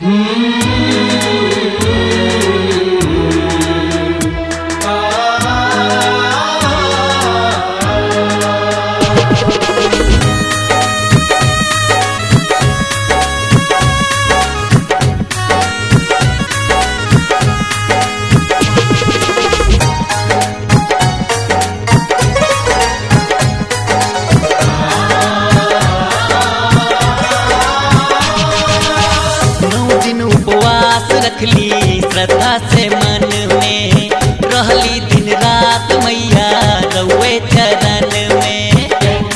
रखली श्रद्धा से मन में, रहली दिन रात मैया रउए चरण में।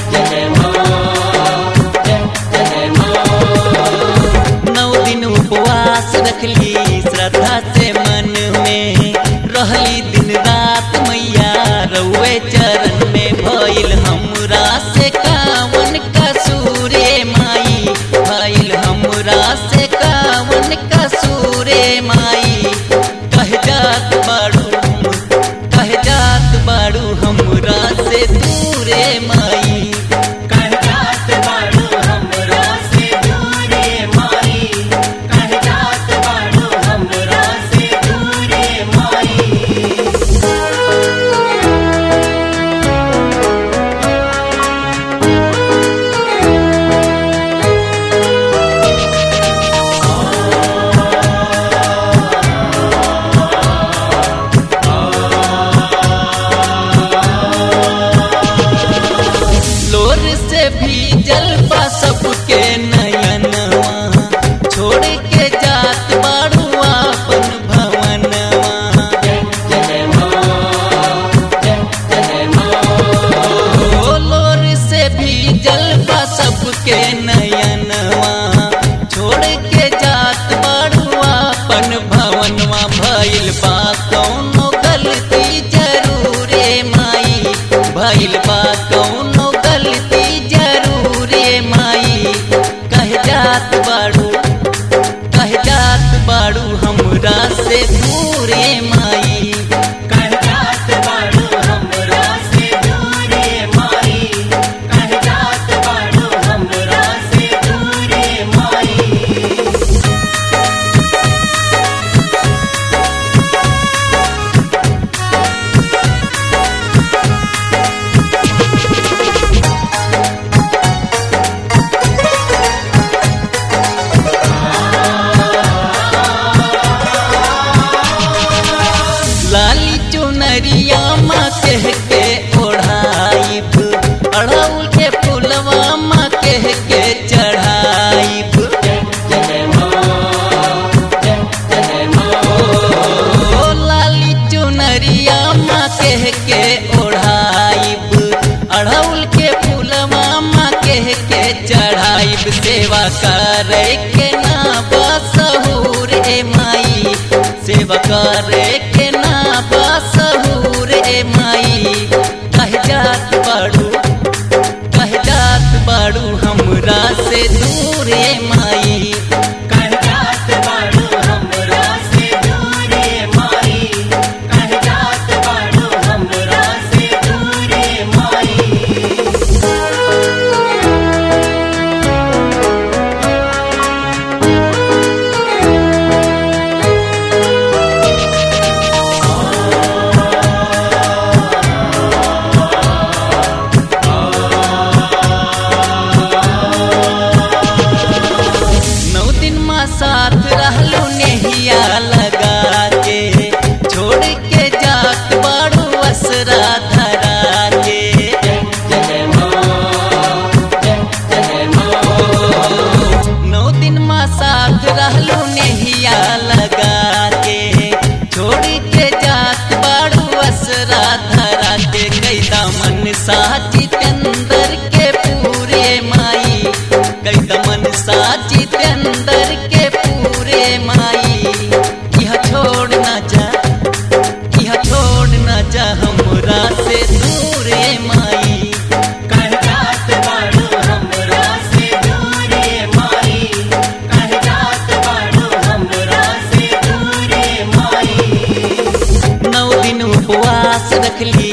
नौ दिन उपवास रखली श्रद्धा से मन में, रहली दिन रात मैया रउए चरण में। भइल हमरा से कावन कसूर माई, भइल हमरा से कावन कसूर माई। कह जात बाड़ू हमरा से दूरे माई, कह जात बाड़ू हमरा से दूरे माई, कह जात बाड़ू हमरा से दूरे माई। लोर से भीजल बा सबके नयनवा, छोड़ के जात बाड़ू आपन भवनवा। ओ लोर से भीजल बा सबके नयनवा, छोड़ के जात बाड़ू आपन भवनवा। भइल बा कौनो गलती जरूर माई, भइल बा कौनो गलती जरूर माई। कह जात बाड़ू हमरा से दूरे माई, कह जात बाड़ू हमरा से दूरे माई, कह जात बाड़ू हमरा से दूरे माई। लाली चुनरिया माँ कह के ओढ़ाइब, अड़हुल के फूलवा माँ कह के चढ़ाइब। ओ लाली चुनरिया माँ कह के ओढ़ाइब, अड़हुल के फूलवा माँ कह के चढ़ाइब। सेवा करे के ना बसहूर माई, सेवा करे के ना बसहूर माई। कह जात बाड़ू हमरा से दूरे माई, कह जात बाड़ू हमरा से दूरे माई, कह जात बाड़ू हमरा से दूरे माई। नौ दिन माँ साथ रहलू नेहिया लगा के, छोड़ के जात बाड़ू असरा धरा के। नौ दिन माँ साथ रहलू नेहिया लगा के, छोड़ के जात बाड़ू असरा धरा के। कैदा मन सा जितेंद्र के पूरे माई, कैदा मन सा जितेंद्र के पूरे माई। यह छोड़ न जा हमरा से दूरे माई, कह जात बाड़ू हमरा से दूरे माई, कह जात बाड़ू हमरा से दूरे माई। नौ दिन उपवास रखली